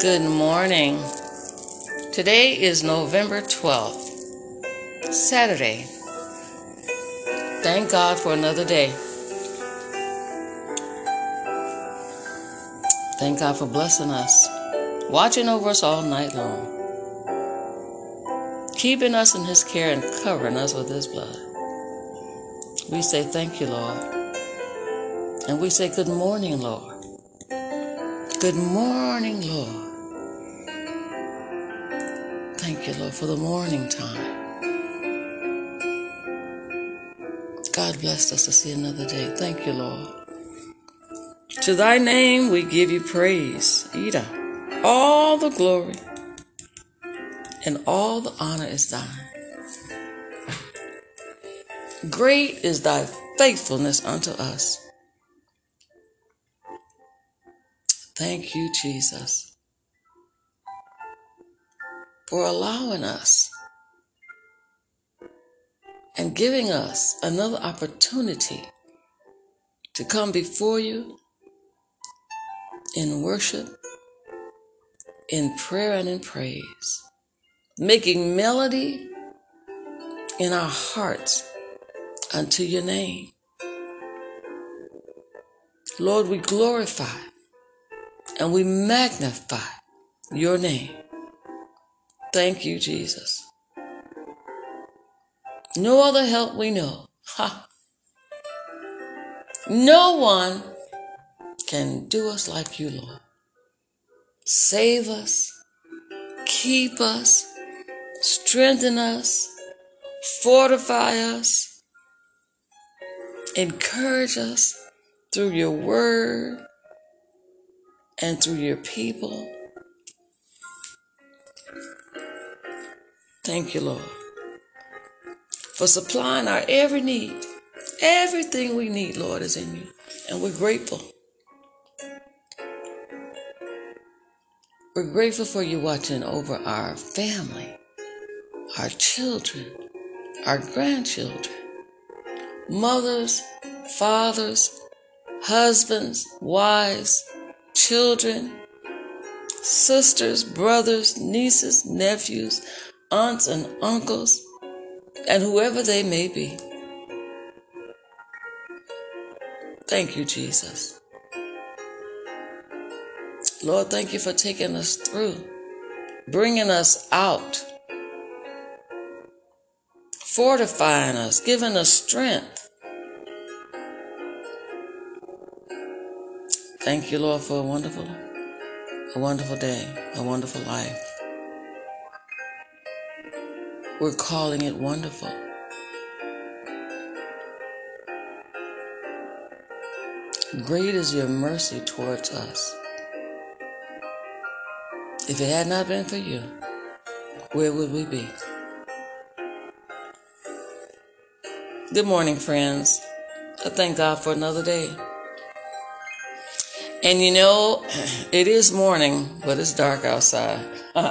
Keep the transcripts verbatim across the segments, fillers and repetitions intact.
Good morning. Today is November twelfth, Saturday. Thank God for another day. Thank God for blessing us, watching over us all night long, keeping us in His care and covering us with His blood. We say thank you, Lord. And we say good morning, Lord. Good morning, Lord. Thank you, Lord, for the morning time. God blessed us to see another day. Thank you, Lord. To thy name we give you praise, Ida. All the glory and all the honor is thine. Great is thy faithfulness unto us. Thank you, Jesus, for allowing us and giving us another opportunity to come before you in worship, in prayer, and in praise, making melody in our hearts unto your name. Lord, we glorify and we magnify your name. Thank you, Jesus. No other help we know. Ha. No one can do us like you, Lord. Save us, keep us, strengthen us, fortify us, encourage us through your word and through your people. Thank you, Lord, for supplying our every need. Everything we need, Lord, is in you, and we're grateful. We're grateful for you watching over our family, our children, our grandchildren, mothers, fathers, husbands, wives, children, sisters, brothers, nieces, nephews, aunts and uncles, and whoever they may be. Thank you, Jesus. Lord, thank you for taking us through, bringing us out, fortifying us, giving us strength. Thank you, Lord, for a wonderful, a wonderful day, a wonderful life. We're calling it wonderful. Great is your mercy towards us. If it had not been for you, where would we be? Good morning, friends. I thank God for another day. And you know, it is morning, but it's dark outside.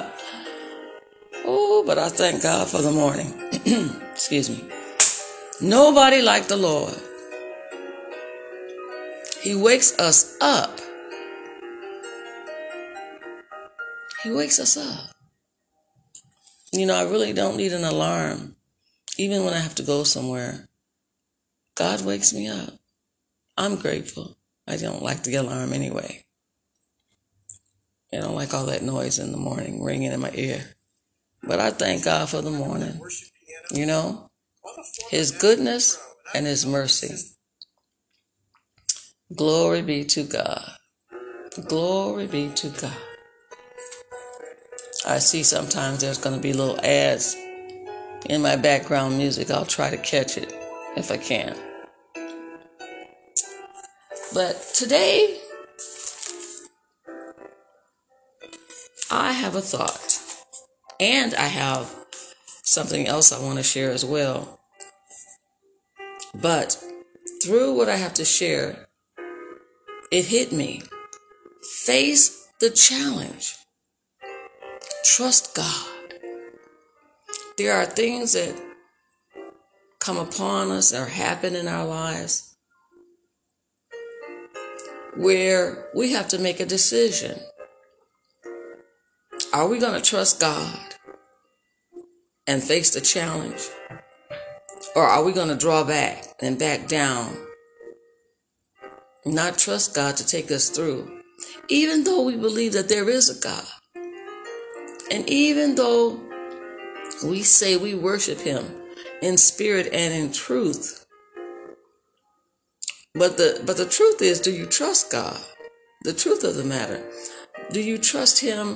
Oh, but I thank God for the morning. Excuse me. Nobody like the Lord. He wakes us up. He wakes us up. You know, I really don't need an alarm. Even when I have to go somewhere, God wakes me up. I'm grateful. I don't like the alarm anyway. I don't like all that noise in the morning ringing in my ear. But I thank God for the morning. You know, His goodness and His mercy. Glory be to God. Glory be to God. I see sometimes there's going to be little ads in my background music. I'll try to catch it if I can. But today, I have a thought. And I have something else I want to share as well. But through what I have to share, it hit me. Face the challenge. Trust God. There are things that come upon us or happen in our lives where we have to make a decision. Are we going to trust God and face the challenge? Or are we going to draw back and back down, not trust God to take us through, even though we believe that there is a God? And even though we say we worship him in spirit and in truth, but the but the truth is, do you trust God? The truth of the matter, do you trust him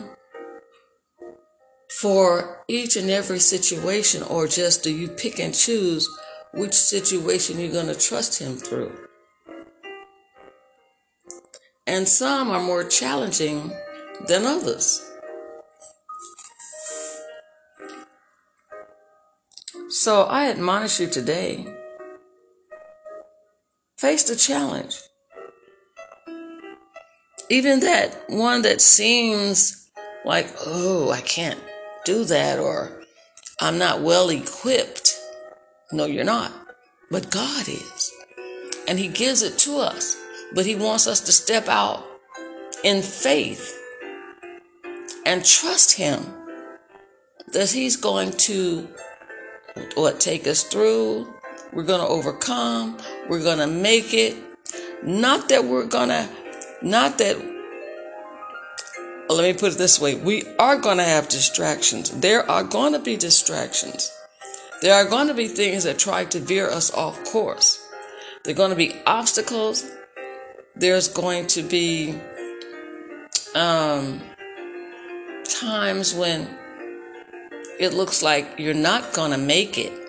for each and every situation, or just do you pick and choose which situation you're going to trust him through? And some are more challenging than others. So I admonish you today, face the challenge. Even that one that seems like, oh, I can't do that, or I'm not well equipped. No, you're not. But God is. And he gives it to us. But he wants us to step out in faith and trust him that he's going to what take us through. We're going to overcome. We're going to make it. Not that we're going to, not that, let me put it this way. We are going to have distractions. There are going to be distractions. There are going to be things that try to veer us off course. There are going to be obstacles. There's going to be um, times when it looks like you're not going to make it.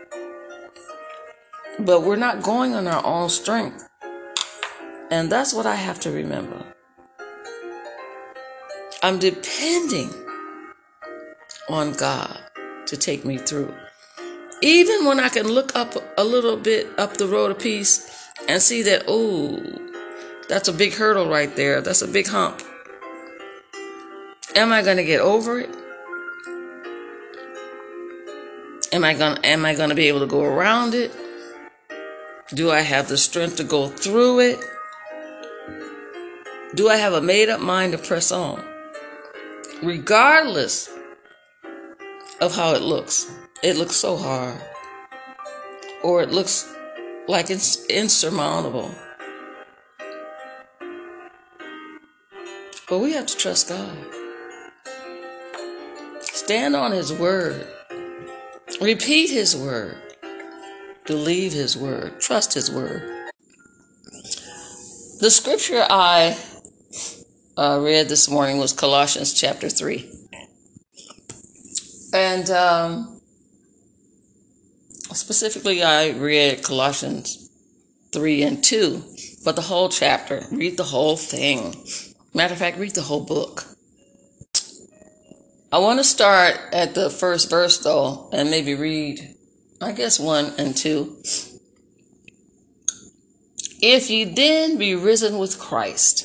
But we're not going on our own strength. And that's what I have to remember. I'm depending on God to take me through. Even when I can look up a little bit up the road a piece and see that, oh, that's a big hurdle right there. That's a big hump. Am I going to get over it? Am I going am I going to be able to go around it? Do I have the strength to go through it? Do I have a made up mind to press on? Regardless of how it looks. It looks so hard. Or it looks like it's insurmountable. But we have to trust God. Stand on his word. Repeat his word. Believe his word. Trust his word. The scripture I uh, read this morning was Colossians chapter three. And um, specifically I read Colossians three and two. But the whole chapter, read the whole thing. Matter of fact, read the whole book. I want to start at the first verse, though, and maybe read, I guess, one and two. If ye then be risen with Christ,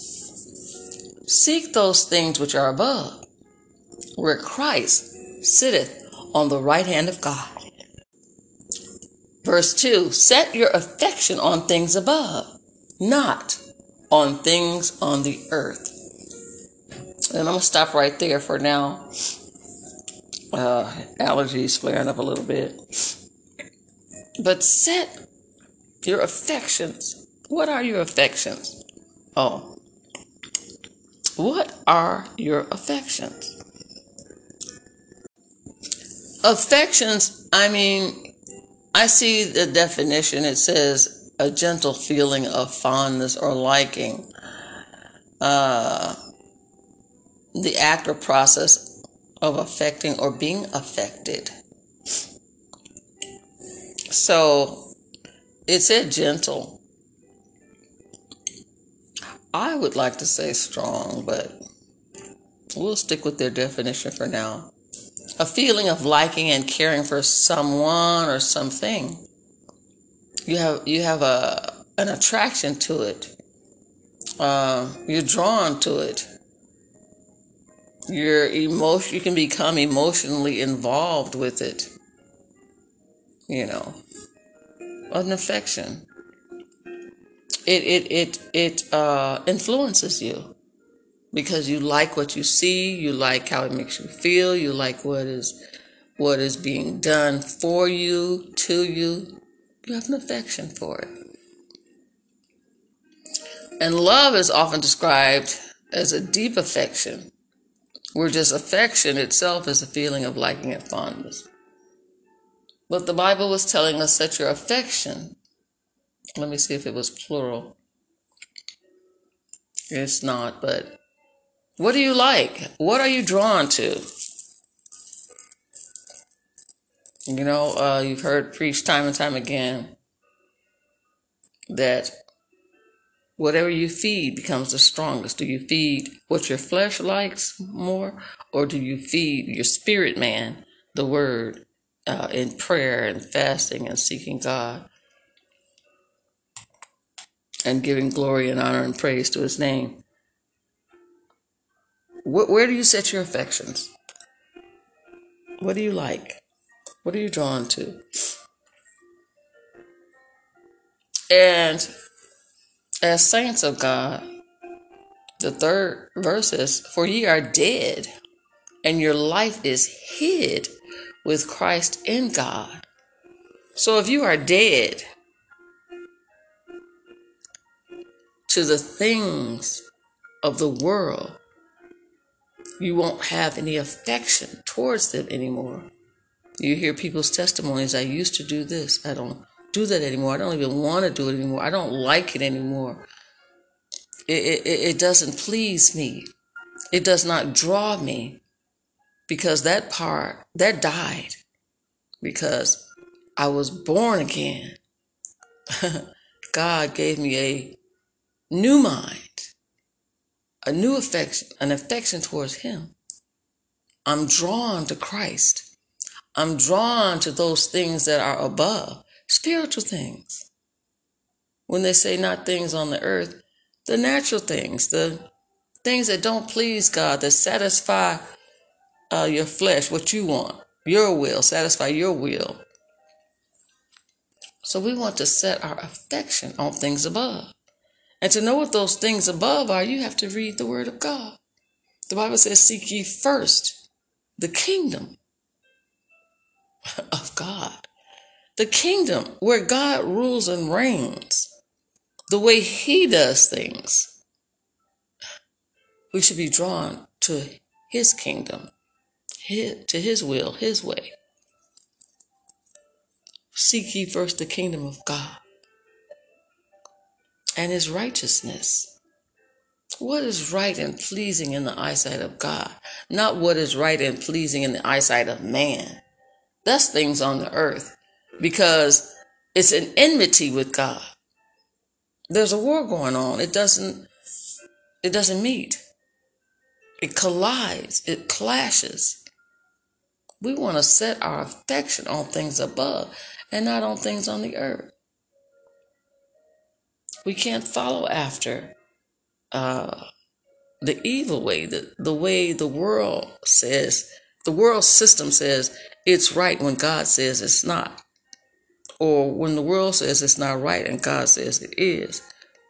seek those things which are above, where Christ sitteth on the right hand of God. Verse two, set your affection on things above, not on things on the earth. And I'm going to stop right there for now. Uh, allergies flaring up a little bit. But set your affections. What are your affections? Oh. What are your affections? Affections, I mean, I see the definition. It says a gentle feeling of fondness or liking. Uh, the act or process of affecting or being affected. So it said gentle. I would like to say strong, but we'll stick with their definition for now. A feeling of liking and caring for someone or something. You have you have a an attraction to it. Uh, you're drawn to it. You're emotion. You can become emotionally involved with it. You know, an affection. It it it it uh, influences you. because you like what you see, you like how it makes you feel, you like what is what is being done for you, to you. You have an affection for it. And love is often described as a deep affection, where just affection itself is a feeling of liking and fondness. But the Bible was telling us that your affection, let me see if it was plural. It's not, but what do you like? What are you drawn to? You know, uh, you've heard preached time and time again that whatever you feed becomes the strongest. Do you feed what your flesh likes more, or do you feed your spirit man, the word, uh, in prayer and fasting and seeking God and giving glory and honor and praise to his name? Wh- where do you set your affections? What do you like? What are you drawn to? And as saints of God, the third verse is, for ye are dead, and your life is hid with Christ in God. So if you are dead to the things of the world, you won't have any affection towards them anymore. You hear people's testimonies, I used to do this, I don't do that anymore, I don't even want to do it anymore, I don't like it anymore. It, it, it doesn't please me. It does not draw me, because that part, that died, because I was born again. God gave me a new mind, a new affection, an affection towards him. I'm drawn to Christ. I'm drawn to those things that are above, spiritual things. When they say not things on the earth, the natural things, the things that don't please God, that satisfy uh, your flesh, what you want, your will, satisfy your will. So we want to set our affection on things above. And to know what those things above are, you have to read the Word of God. The Bible says, seek ye first the kingdom of God. The kingdom where God rules and reigns, the way he does things. We should be drawn to his kingdom, his, to his will, his way. Seek ye first the kingdom of God and his righteousness. What is right and pleasing in the eyesight of God? Not what is right and pleasing in the eyesight of man. That's things on the earth, because it's an enmity with God. There's a war going on. It doesn't, it doesn't meet. It collides. It clashes. We want to set our affection on things above and not on things on the earth. We can't follow after uh, the evil way, the, the way the world says, the world system says it's right when God says it's not. Or when the world says it's not right and God says it is.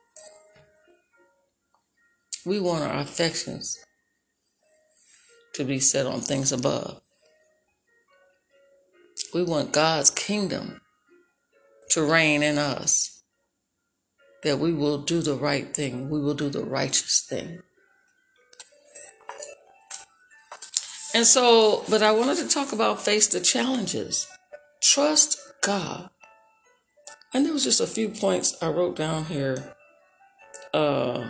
We want our affections to be set on things above. We want God's kingdom to reign in us, that we will do the right thing. We will do the righteous thing. And so, but I wanted to talk about face the challenges. Trust God. And there was just a few points I wrote down here. Uh,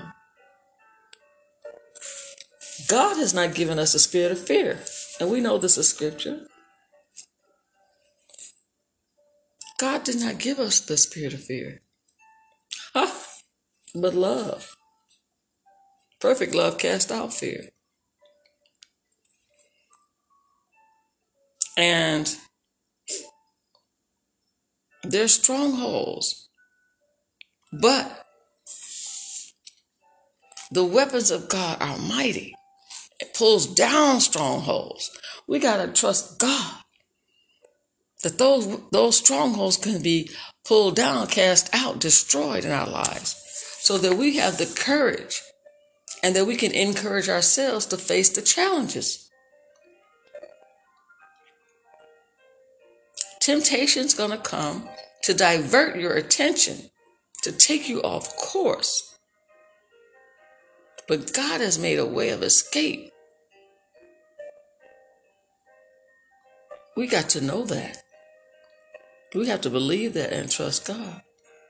God has not given us a spirit of fear. And we know this is scripture. God did not give us the spirit of fear, but love. Perfect love casts out fear. And there's strongholds, but the weapons of God are mighty. It pulls down strongholds. We got to trust God that those, those strongholds can be pulled down, cast out, destroyed in our lives, so that we have the courage and that we can encourage ourselves to face the challenges. Temptation's going to come to divert your attention, to take you off course. But God has made a way of escape. We got to know that. We have to believe that and trust God.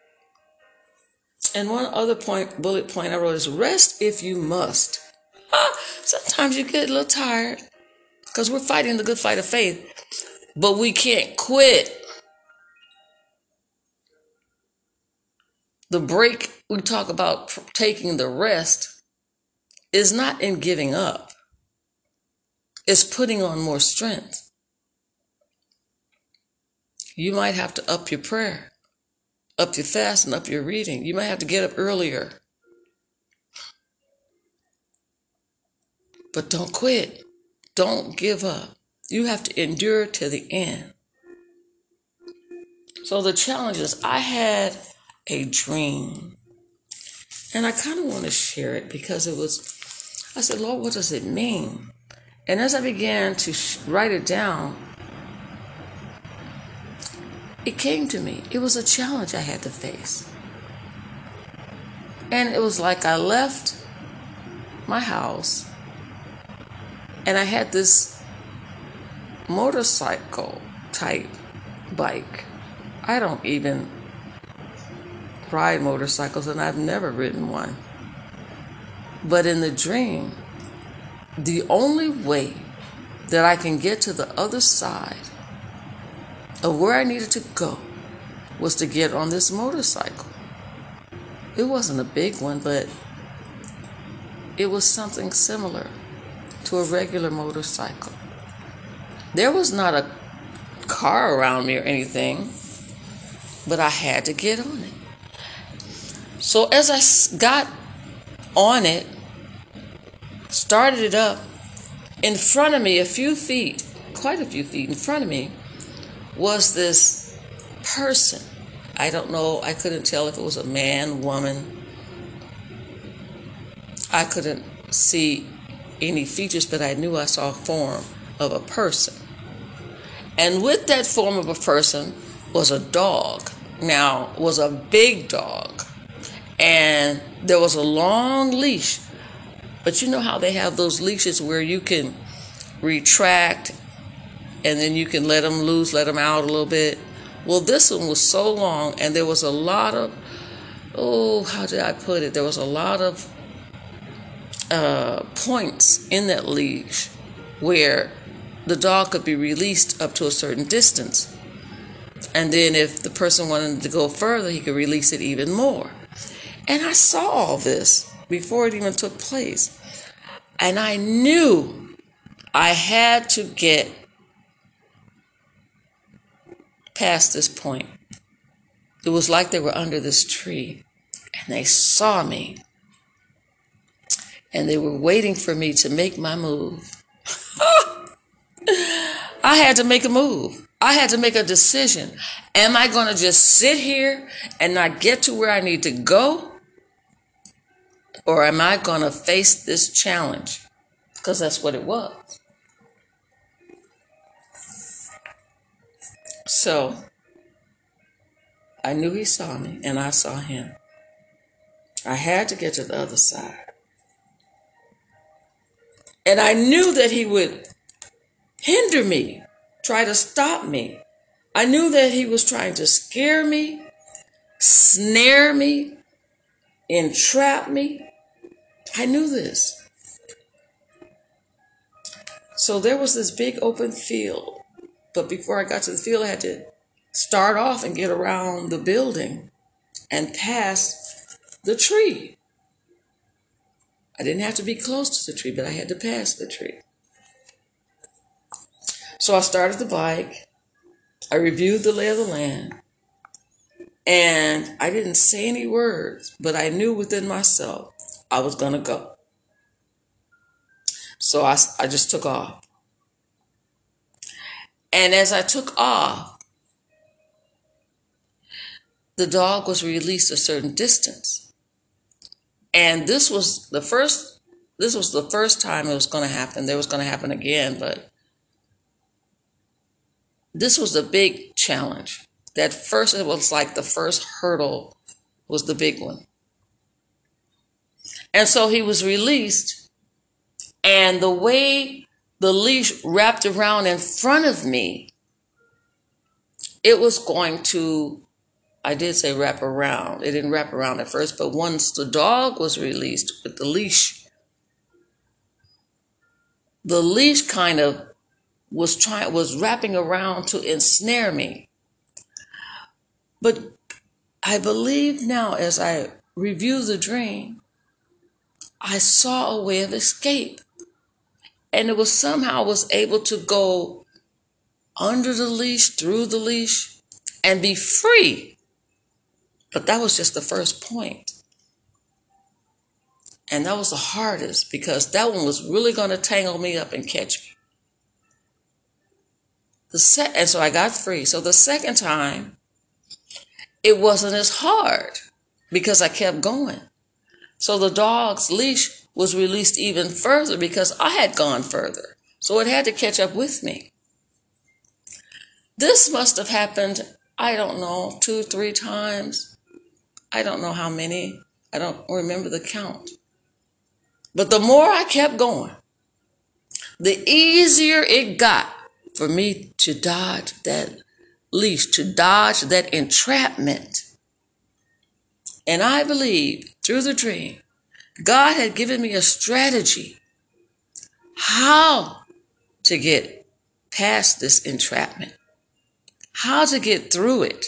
And one other point, bullet point I wrote is rest if you must. Ah, sometimes you get a little tired because we're fighting the good fight of faith, but we can't quit. The break we talk about taking the rest is not in giving up. It's putting on more strength. You might have to up your prayer, up your fast, and up your reading. You might have to get up earlier. But don't quit. Don't give up. You have to endure to the end. So the challenge is, I had a dream. And I kind of want to share it because it was, I said, Lord, what does it mean? And as I began to sh- write it down, it came to me. It was a challenge I had to face. And it was like I left my house and I had this motorcycle type bike. I don't even ride motorcycles and I've never ridden one. But in the dream, the only way that I can get to the other side of where I needed to go was to get on this motorcycle. It wasn't a big one, but it was something similar to a regular motorcycle. There was not a car around me or anything, but I had to get on it. So as I got on it, started it up, in front of me, a few feet, quite a few feet in front of me, was this person. I don't know, I couldn't tell if it was a man, woman. I couldn't see any features, but I knew I saw a form of a person. And with that form of a person was a dog. Now, was a big dog. And there was a long leash. But you know how they have those leashes where you can retract and then you can let them loose, let them out a little bit. Well, this one was so long, and there was a lot of, oh, how did I put it? There was a lot of uh, points in that leash where the dog could be released up to a certain distance. And then if the person wanted to go further, he could release it even more. And I saw all this before it even took place. And I knew I had to get past this point. It was like they were under this tree and they saw me and they were waiting for me to make my move. I had to make a move. I had to make a decision. Am I going to just sit here and not get to where I need to go? Or am I going to face this challenge? Because that's what it was. So I knew he saw me and I saw him. I had to get to the other side. And I knew that he would hinder me, try to stop me. I knew that he was trying to scare me, snare me, entrap me. I knew this. So there was this big open field. But before I got to the field, I had to start off and get around the building and past the tree. I didn't have to be close to the tree, but I had to pass the tree. So I started the bike. I reviewed the lay of the land. And I didn't say any words, but I knew within myself I was going to go. So I, I just took off. And as I took off, the dog was released a certain distance. And this was the first this was the first time it was going to happen. There was going to happen again, but this was the big challenge. That first, it was like the first hurdle was the big one. And so he was released, and the way the leash wrapped around in front of me, it was going to, I did say wrap around. It didn't wrap around at first, but once the dog was released with the leash, the leash kind of was trying, was wrapping around to ensnare me. But I believe now, as I review the dream, I saw a way of escape. And it was somehow I was able to go under the leash, through the leash, and be free. But that was just the first point. And that was the hardest, because that one was really going to tangle me up and catch me. The se- and so I got free. So the second time, it wasn't as hard because I kept going. So the dog's leash was released even further because I had gone further. So it had to catch up with me. This must have happened, I don't know, two, three times. I don't know how many. I don't remember the count. But the more I kept going, the easier it got for me to dodge that leash, to dodge that entrapment. And I believe through the dream, God had given me a strategy how to get past this entrapment, how to get through it.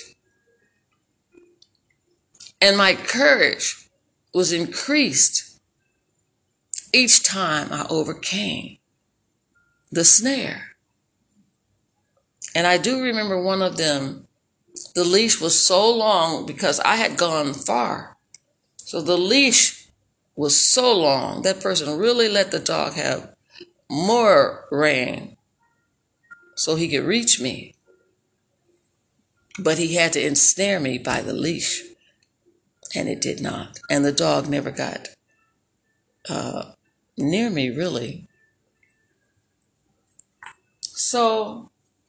And my courage was increased each time I overcame the snare. And I do remember one of them, the leash was so long because I had gone far. So the leash was so long, that person really let the dog have more rein so he could reach me. But he had to ensnare me by the leash, and it did not. And the dog never got uh, near me, really. So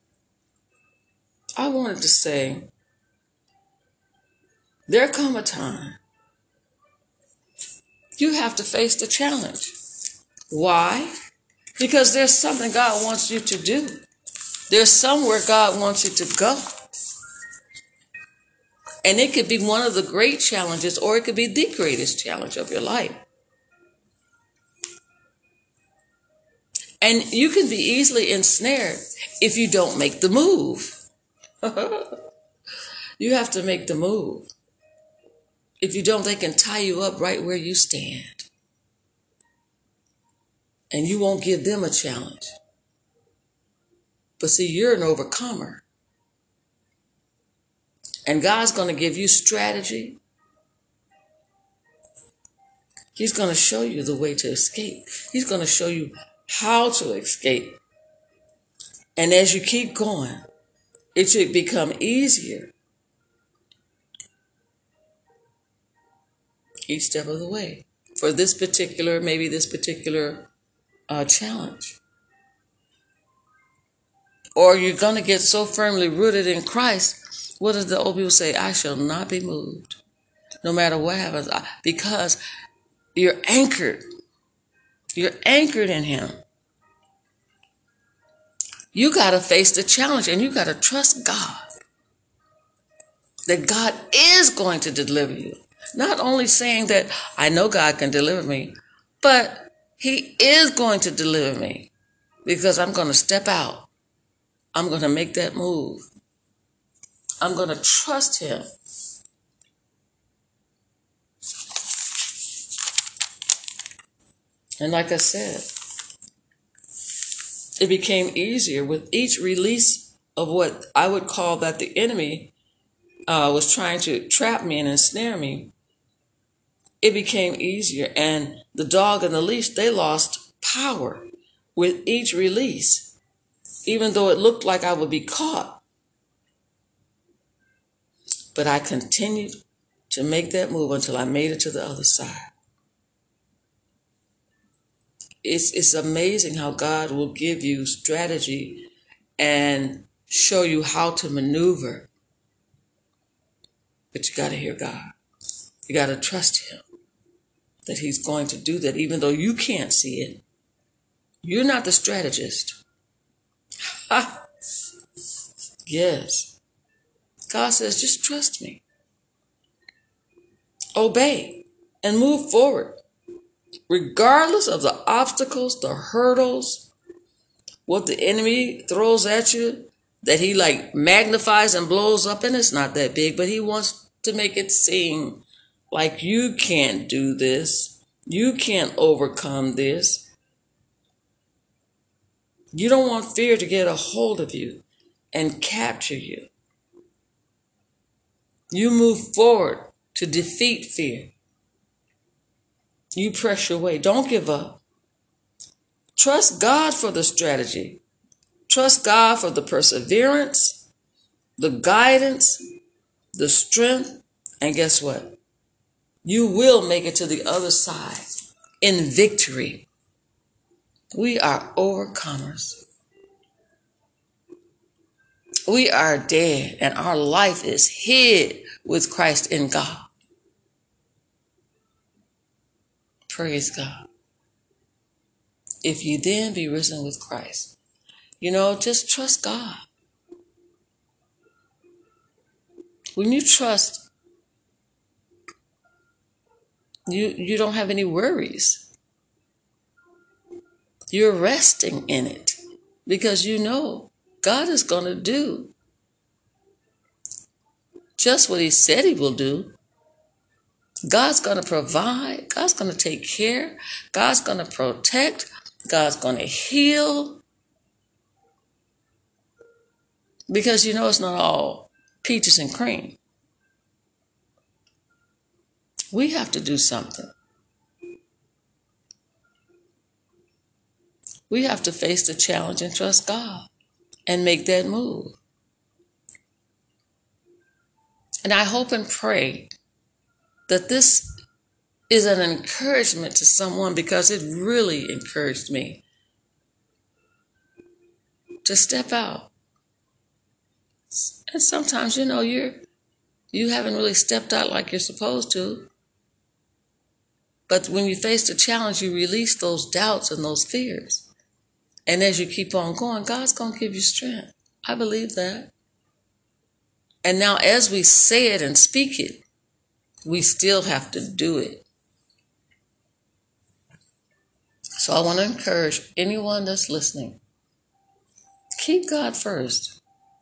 I wanted to say, there come a time you have to face the challenge. Why? Because there's something God wants you to do. There's somewhere God wants you to go. And it could be one of the great challenges, or it could be the greatest challenge of your life. And you can be easily ensnared if you don't make the move. You have to make the move. If you don't, they can tie you up right where you stand. And you won't give them a challenge. But see, you're an overcomer. And God's going to give you strategy. He's going to show you the way to escape. He's going to show you how to escape. And as you keep going, it should become easier each step of the way for this particular, maybe this particular uh, challenge. Or you're going to get so firmly rooted in Christ. What does the old people say? I shall not be moved, no matter what happens, because you're anchored. You're anchored in Him. You got to face the challenge, and you got to trust God that God is going to deliver you. Not only saying that I know God can deliver me, but He is going to deliver me because I'm going to step out. I'm going to make that move. I'm going to trust Him. And like I said, it became easier with each release of what I would call that the enemy uh, was trying to trap me and ensnare me. It became easier. And the dog and the leash, they lost power with each release, even though it looked like I would be caught. But I continued to make that move until I made it to the other side. it's, it's amazing how God will give you strategy and show you how to maneuver. But you got to hear God. You got to trust him that he's going to do that, even though you can't see it. You're not the strategist. Ha! Yes. God says, just trust me. Obey and move forward. Regardless of the obstacles, the hurdles, what the enemy throws at you, that he like magnifies and blows up, and it's not that big, but he wants to make it seem like you can't do this. You can't overcome this. You don't want fear to get a hold of you and capture you. You move forward to defeat fear. You press your way. Don't give up. Trust God for the strategy. Trust God for the perseverance, the guidance, the strength, and guess what? You will make it to the other side in victory. We are overcomers. We are dead, and our life is hid with Christ in God. Praise God. If you then be risen with Christ, you know, just trust God. When you trust, you, you don't have any worries. You're resting in it because you know God is going to do just what he said he will do. God's going to provide. God's going to take care. God's going to protect. God's going to heal. Because you know it's not all peaches and cream. We have to do something. We have to face the challenge and trust God and make that move. And I hope and pray that this is an encouragement to someone, because it really encouraged me to step out. And sometimes, you know, you're you haven't really stepped out like you're supposed to. But when you face the challenge, you release those doubts and those fears. And as you keep on going, God's going to give you strength. I believe that. And now as we say it and speak it, we still have to do it. So I want to encourage anyone that's listening, keep God first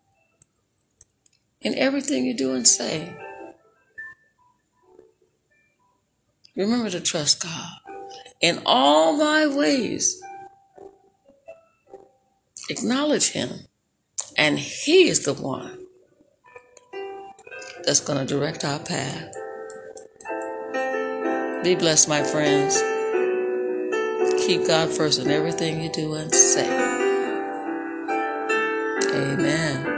in everything you do and say. Remember to trust God. In all thy ways, acknowledge him, and he is the one that's going to direct our path. Be blessed, my friends. Keep God first in everything you do and say. Amen.